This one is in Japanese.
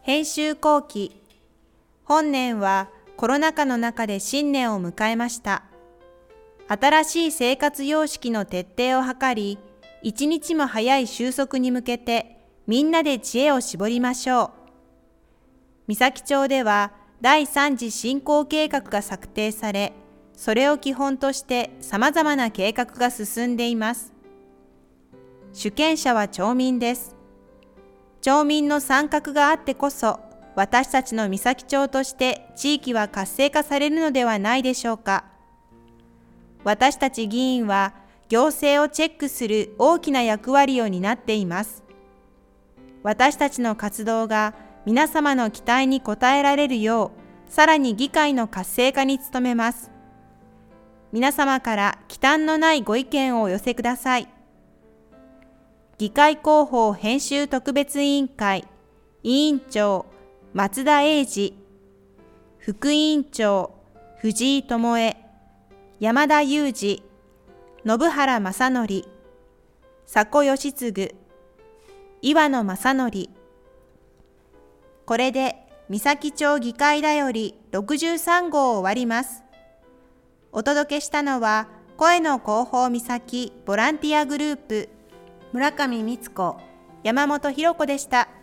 編集後期。本年はコロナ禍の中で新年を迎えました。新しい生活様式の徹底を図り、一日も早い収束に向けてみんなで知恵を絞りましょう。三崎町では第3次振興計画が策定され、それを基本として様々な計画が進んでいます。主権者は町民です。町民の参画があってこそ、私たちの三崎町として地域は活性化されるのではないでしょうか。私たち議員は行政をチェックする大きな役割を担っています。私たちの活動が皆様の期待に応えられるよう、さらに議会の活性化に努めます。皆様から忌憚のないご意見をお寄せください。議会広報編集特別委員会委員長松田英二、副委員長藤井智恵、山田裕二、信原正則、佐古義次、岩野正則。これで三崎町議会だより63号を終わります。お届けしたのは声の広報三崎ボランティアグループ村上光子、山本博子でした。